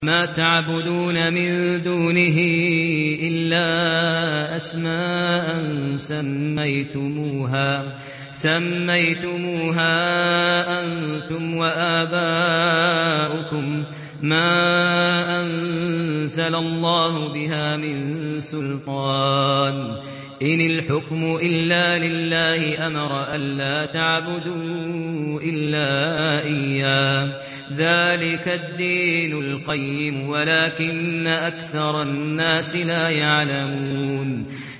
ما تعبدون من دونه إلا أسماء سميتموها أنتم وآباؤكم ما أنزل الله بها من سلطان إن الحكم إلا لله أمر ألا تعبدوا إلا إياه ذلك الدين القيم ولكن أكثر الناس لا يعلمون